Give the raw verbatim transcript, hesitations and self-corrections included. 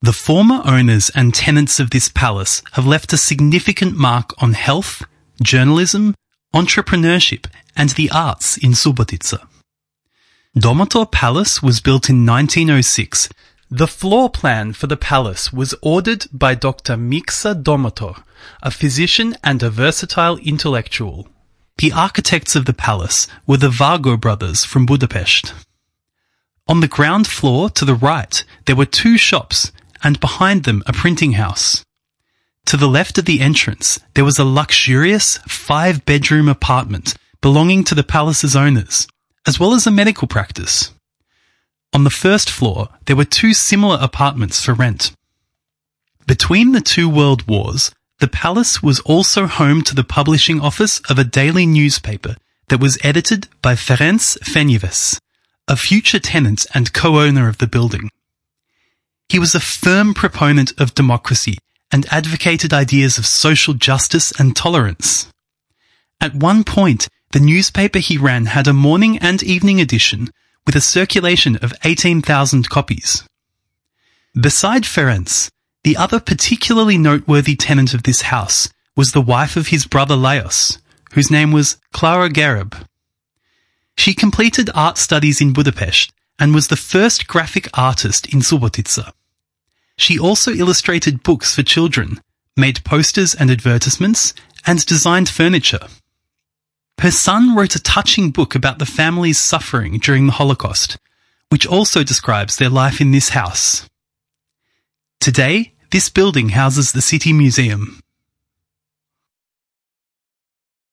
The former owners and tenants of this palace have left a significant mark on health, journalism, entrepreneurship, and the arts in Subotica. Domotor Palace was built in nineteen oh six. The floor plan for the palace was ordered by Doctor Miksa Domotor, a physician and a versatile intellectual. The architects of the palace were the Vargo brothers from Budapest. On the ground floor to the right, there were two shops, and behind them a printing house. To the left of the entrance, there was a luxurious five-bedroom apartment belonging to the palace's owners, as well as a medical practice. On the first floor, there were two similar apartments for rent. Between the two world wars, the palace was also home to the publishing office of a daily newspaper that was edited by Ferenc Fenyves, a future tenant and co-owner of the building. He was a firm proponent of democracy and advocated ideas of social justice and tolerance. At one point, the newspaper he ran had a morning and evening edition with a circulation of eighteen thousand copies. Beside Ferenc, the other particularly noteworthy tenant of this house was the wife of his brother Lajos, whose name was Clara Gereb. She completed art studies in Budapest and was the first graphic artist in Subotica. She also illustrated books for children, made posters and advertisements, and designed furniture. Her son wrote a touching book about the family's suffering during the Holocaust, which also describes their life in this house. Today, this building houses the City Museum.